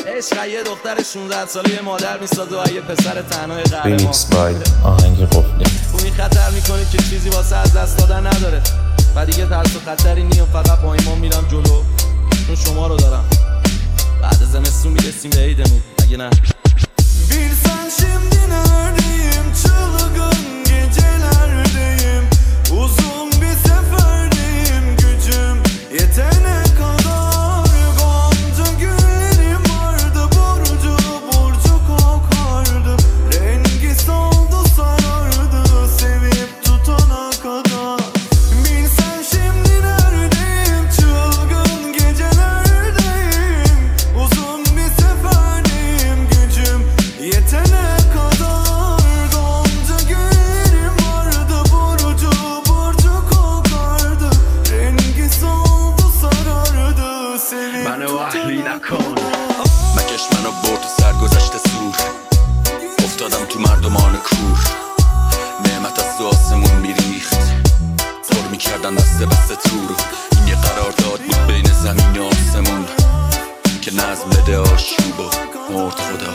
عشق یه دختر 16 ساله یه مادر میسازه و یه پسر تنهای قهرمان. ریمیکس بای آهنگ قفلی. تو این خطر میکنی که چیزی واسه از دست دادن نداره و دیگه ترس و خطری نیم، فقط با ایمان میرم جلو چون شما رو döram. بعد زمستون میرسیم به عیدمون اگه نه. Bilsen şimdi neredeyim, çılgın gecelerdeyim, uzun bir seferdeyim, gücüm yetene kadar. Gonca güllerim vardı, burcu burcu kokardı, rengi soldu sarardı, sevip tutana kadar. Bilsen şimdi neredeyim, çılgın gecelerdeyim, uzun bir seferdeyim, gücüm yetene kadar. Gonca güllerim vardı, burcu burcu kokardı, rengi soldu sarardı, sevip منو اهلی tutana نکن kadar. مکش منو برد و سرگذشت سور افتادم تو مردمان کور نعمت از تو آسمون میریخت پر میکردن دسته بسته تور این یه قرارداد بود بین زمین و آسمون که نظم بده آشوب و مرد خدا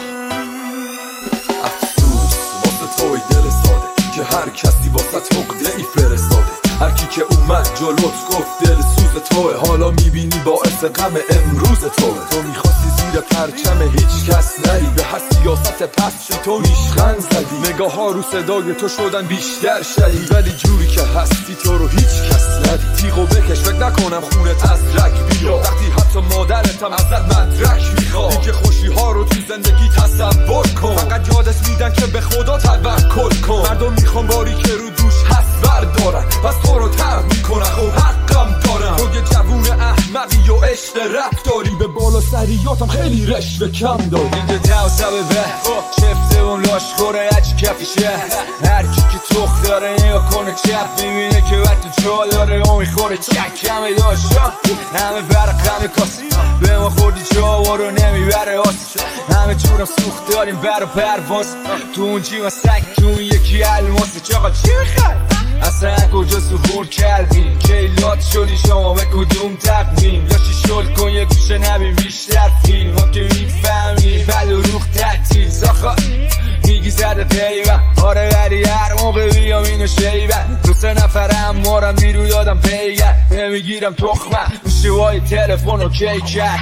افسوس واسه توی دل ساده که هر کسی واسه عقده ای فرستاده. هر کی که اومد جلوت گفت دل سوز توه، حالا میبینی باعث غم امروز توه. تو میخواستی زیر پرچم هیچ کس نری، به هر سیاست پستی تو ریشخند زدی. نگاه ها رو صدای تو شدن بیشتر شدی، ولی جوری که هستی تو رو هیچ کس ندی. تیغو بکش فکر نکنم خونت از رگ بیا، وقتی حتی مادرتم ازت مدرک میخواد. دیگه خوشی ها رو تو زندگی تصور کن، فقط یادت میدن که به خدا توکل کن. مردم میخوان باری که رو دوش هست بردارن، پس تو رو ترد میکنن خب حقم دارم. تو یه جوون احمقی و عشق رفت داری، به بالا سریاتم خیلی رشوه کم داری. اینجا توسبه به چفته اون لاشخوره هرچی کفیشه، هرکی که تخ داره نگاه کنه چپ میبینه که وقت تو جا داره اون میخوره چک همه داشتا همه برق همه کاسی به ما خوردی جاوا رو نمیبره آسی. همه جورم سوخت داریم بر و پرواز، تو اون جیما سک تو اون یکی الماس. چاقا چی میخوای؟ اصلا کجا سفور کردیم که لات شدی شما به کدوم تقدیم؟ لاشی شل کن یه گوشه نبین بیشتر فیلم ها که میفهمی بل و روخ تعطیل ساخا میگی زده پیوه. آره ولی هر موقع بیام اینو شیبن دو سه نفرم مارم بیرو یادم پیگر نمیگیرم تخمه شوای تلفن و کیکر.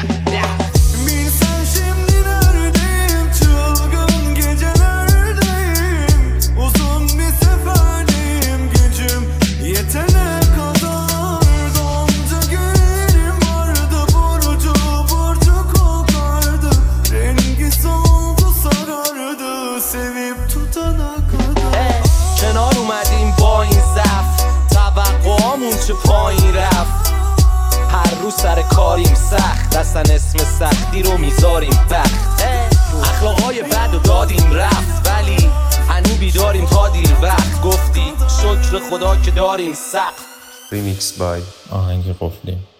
Bilsen şimdi neredeyim, çılgın gecelerdeyim, uzun bir seferdeyim, gücüm yetene kadar. Gonca güllerim vardı, burcu burcu kokardı, rengi soldu sarardı, sevip tutana kadar. کنار اومدیم با این ضعف، توقعامون چه پایین رفت. هر روز سر کاریم سخت، اصلا اسم سختی رو میذاریم بخت. اخلاقای بد و دادیم رفت، ولی هنو بیداریم تا دیر وقت. گفتی شکر خدا که داریم سقف. ریمیکس بای آهنگ قفلی.